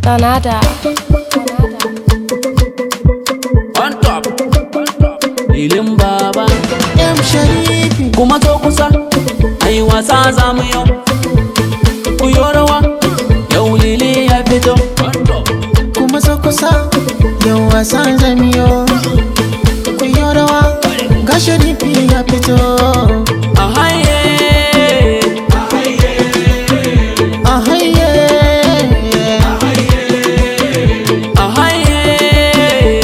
Danada. On top, Lilin Baba M Sharifi kuma to kusa, ai wasa za mu yau. Ku yi rawa, yau Lili ya fito. kuma so kusa yau wasan zamiyo. Ku yi rawa ga Sharifi ya fito. A haye, A haye a haye,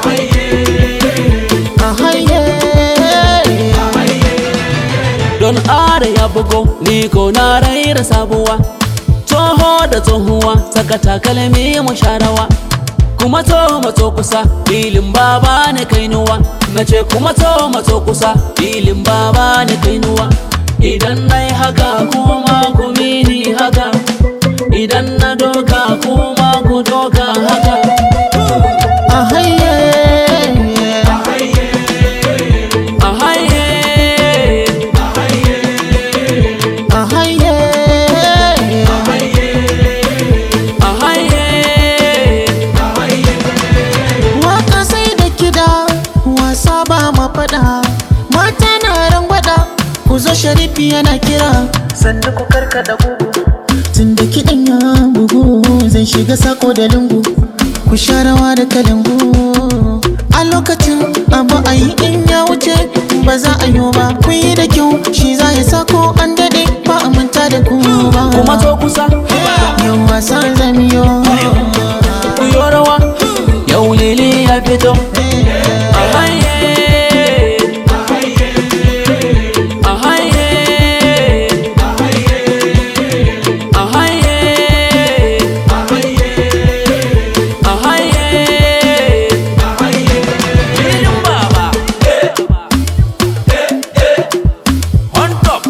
A haye don are ya bugo, ni ko na raira sabuwa. Toho da tsohuwa, saka takalmi mu sharawa. Kuma to mato kusa, Lilin Baba ne kainuwa. Nace kuma to mato kusa, Lilin Baba ne kainuwa. Idan nai haka kuma ku mini haka, idan na doka kuma ku doka haka. A haye A haye, A haye a haye. Waka sai da kida, wasa ba ma fada. Mata na rangwada, ku zo Sharifi yana kira. Sannu ku karkada bugu, tunda kiɗan ya bugu. Zai shiga sako da lungu, ku sha rawa da kalangu. A lokacin abu a yi in ya wuce, ba za a yi ba. Ku yi da kyau, shi za ya sako an daɗe, ba a manta da ku ba. Kuma to kusa, Yau wasan zamiyo. ku yi rawa, yau Lili ya fito. A haye, a haye, a haye, a haye. Lilin Baba on top.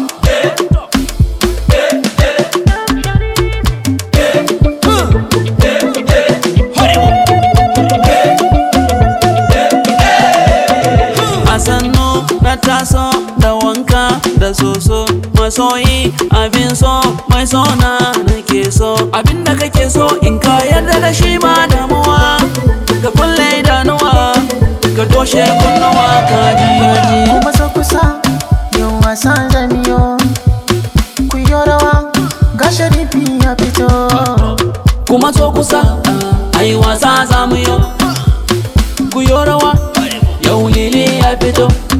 A sannu na taso da wanka da soso, masoyi abin so mai sona nake so. Abinda kake so in ka yarda da shi ba damuwa, ka kulle idanuwa ka toshe kunnuwa kaji. Kuma so kusa yau wasan zamiyo. Ku yi rawa ga Sharifi ya fito. Kuma to kusa, ai wasa za mu yau. Ku yi rawa, yau Lili ya fito.